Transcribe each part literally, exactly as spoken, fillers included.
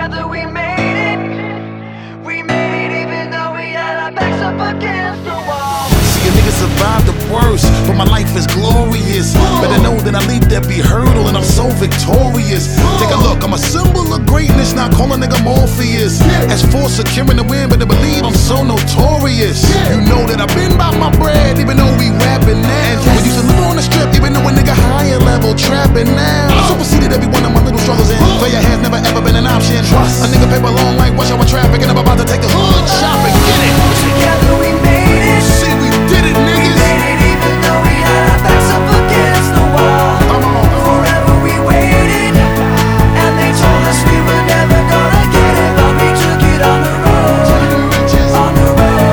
together we made it. We made it even though we had our backs up against the wall. See, a nigga survived the worst, but my life is glorious. Better know that I leap every hurdle and I'm so victorious. Take a look, I'm a symbol of greatness, not call a nigga Morpheus. As for securing the win, better believe I'm so notorious. You know that I've been about my bread, even though we rapping now. We used to live on the strip, even though a nigga higher level trapping now. I superseded every one of my little struggles and failure has never ever been an option. Trust a nigga paper long like rush hour traffic, and I'm about to take the hood shopping. Get it? Together we made it. See, we did it, niggas. We made it even though we had our backs up against the wall. Come on. Forever we waited, and they told us we were never gonna get it, but we took it on the road. On the road. On the road.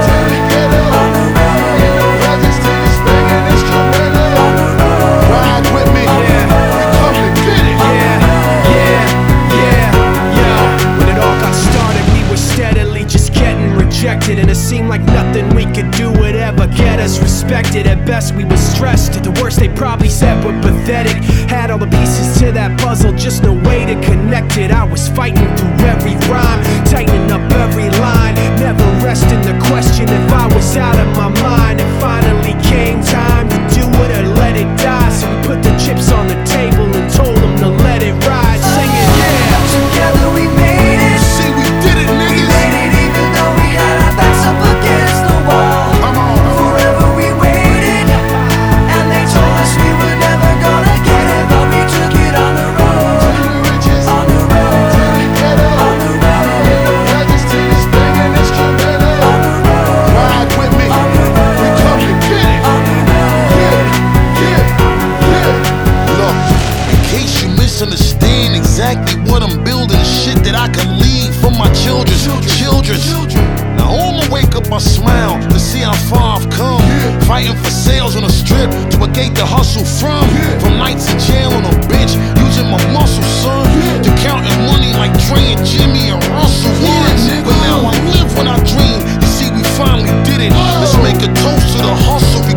On the road. Ride with me. Yeah. We come to get it. Yeah, yeah, yeah, yo. When it all got started, we were steadily just getting rejected, and it seemed like nothing we could do would ever get us respected. At best, we were stressed. At the worst, they probably said we're pathetic. Had all the pieces to that puzzle, just no way to connect it. I was fighting through every rhyme, tightening up every line, never resting the question if I was out of my mind. It finally came time to do it or let it die. So we put the chips on the table and told them to let it ride. Sing it, yeah. Together we made it. See, we did it, We niggas. made it even though we had our backs up against the wall. Come on. Forever we waited, and they told us we were never gonna get it, but we took it on the road. On the road. On the road. On the road. Ride with me. We come to get it. On the road. Yeah, yeah. Look, in case you misunderstand exactly what I'm building, shit that I can leave for my children, children. Now on my wake up, I smile to see how far I've come. Fighting for sales on the strip to a gate to hustle from. From nights in jail on a bench, using my muscle, son. To counting money like Dre and Jimmy and Russell once. But now I live when I dream. You see, we finally did it. Let's make a toast to the hustle.